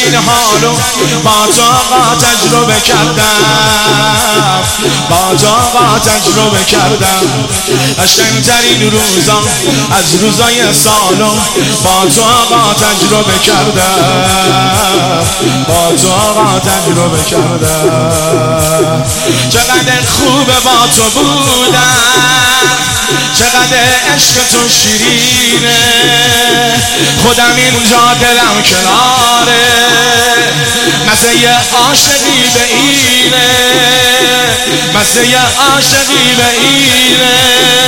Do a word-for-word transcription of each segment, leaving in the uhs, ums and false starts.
این حالو با تو آقا تجربه کردم، با تو آقا تجربه کردم. قشنگترین روزا از روزای سالو با تو آقا تجربه کردم، با تو آقا تجربه کردم. چقدر خوبه با تو بودم، چقدر عشق تو شیرینه، خودم اینجا دلم کناره، مزه عاشقی به اینه، مزه عاشقی به اینه.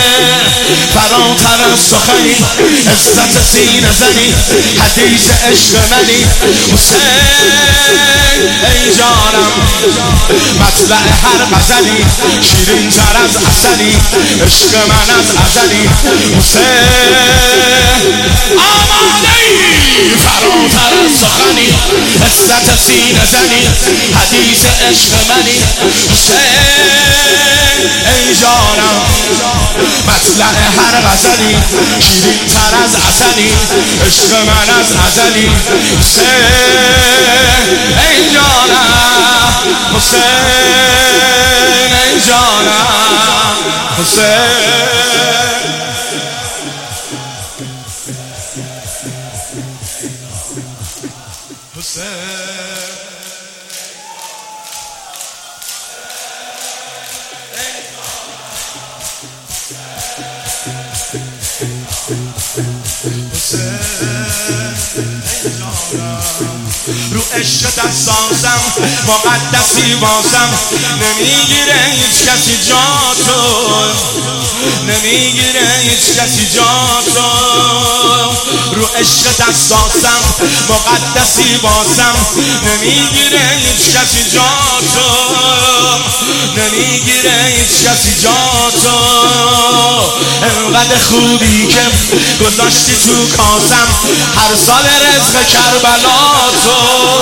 فراتر از سخنی عزت سینه زنی، حدیث عشق منی حسین ای جانم. مطلع هر غزلی شیرین تر از عسلی، عشق من از ازلی حسین. آماده ای فراتر از سخنی عزت سینه زنی، حدیث عشق منی حسین ای جانم. مطلع هر غزلی شیرین تر از عسلی، عشق من از ازلی حسین ای جانم. حسین ای جانم. حسین رو عشق دستازم مقدسی بازم، نمیگیره هیچ کسی جاتو، نمیگیره هیچ کسی جاتو. رو عشق دستازم مقدسی بازم، نمیگیره هیچ کسی جاتو، نمیگیره هیچ کسی جاتو. انقدر خوبی که گذاشتی تو کاسم، هر سال رزق کربلا تو.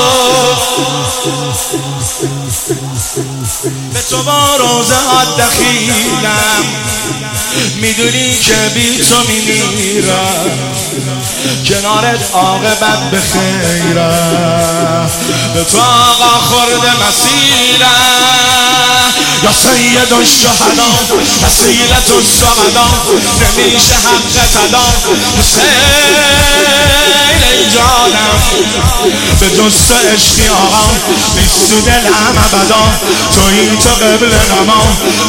به تو با روزه ها دخیلم، میدونی که بی تو میمیرم، کنارت عاقبت بخیرم. به تو آقا خورده مسیرم، یا سید الشهدا وسیلت الشهدا، نمیشه حق تدا حسین ای جانم. به جز تو عشقی آقا نیست تو دلم ابدا، تویی تو قبل نما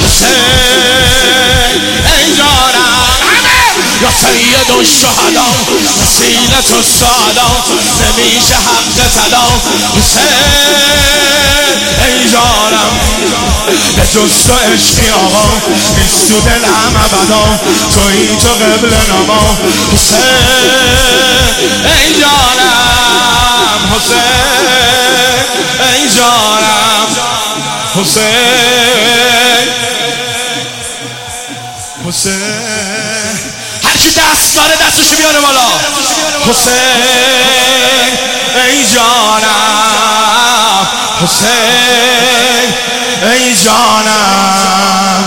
حسین ای جانم. یا سید الشهدا وسیلت الشهدا، نمیشه حق تدا حسین ای جانم. به جز تو عشقی آقا نیست تو دلم ابدا، تویی تو قبل نما حسین ای جانم. حسین ای جانم. حسین حسین هر کی دست داره دستشو بیاره بالا. حسین ای جانم. حسین ای جانم.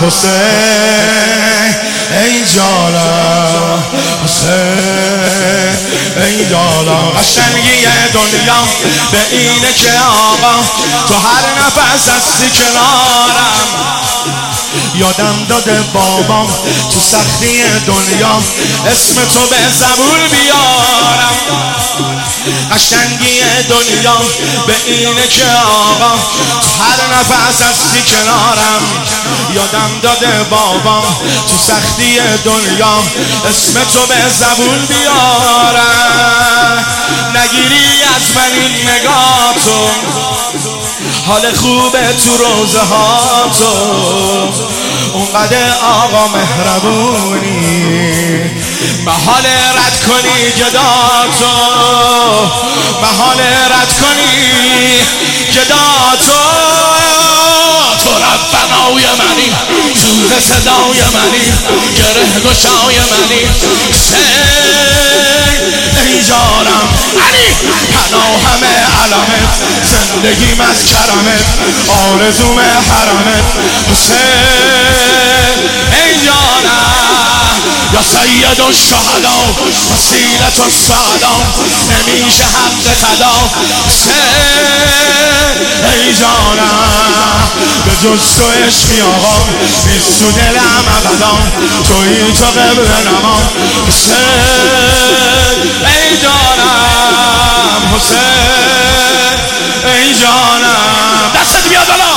حسین ای جانم. حسین ای جانم. قشنگی دنیا به اینه که آقا تو هر نفس هستی کنارم. یادم داده بابام تو سختی دنیا اسم تو به زبون بیارم. قشنگی دنیا به اینه که آقا تو هر نفس هستی کنارم. یادم داده بابام تو سختی دنیا اسم تو به زبون بیارم. نگیری از من این نگاه تو، حال خوبه تو روزه ها تو، اونقدر آقا مهربونی. محال رد کنی گدا تو، محال رد کنی گدا تو. تو ربنای منی، سوز صدای منی، گره گشای منی. ای جانم علی پناهم علمت، زندگیم از کرمت، آرزوم حرمت. حسین ای جانم. یا سید الشهدا وسیلت السعدا نمیشه حق تدا حسین ای جانم به جز تو عشقی آقا نیست تو دلم ابدا تویی تو قبل نما حسین ای جانم حسین ای جانم دستت بیاد